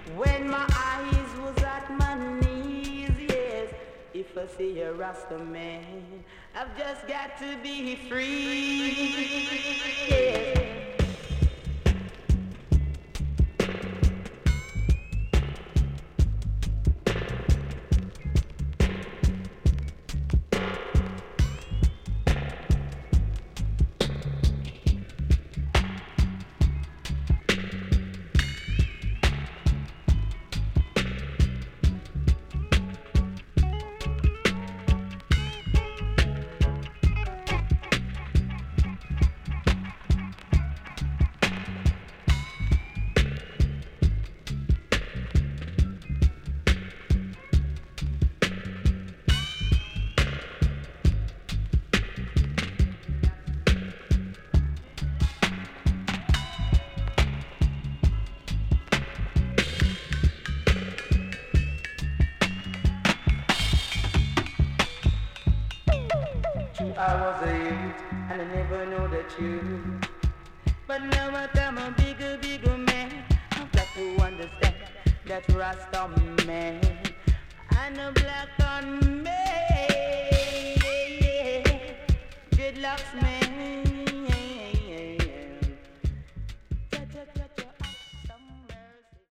When my eyes was at my knees, yes. If I see a Rasta man, I've just got to be free. Yes. I was a youth and I never know the truth. But now I'm a bigger, bigger man. I've got to understand that Rasta man and a black on me. Dreadlocks man.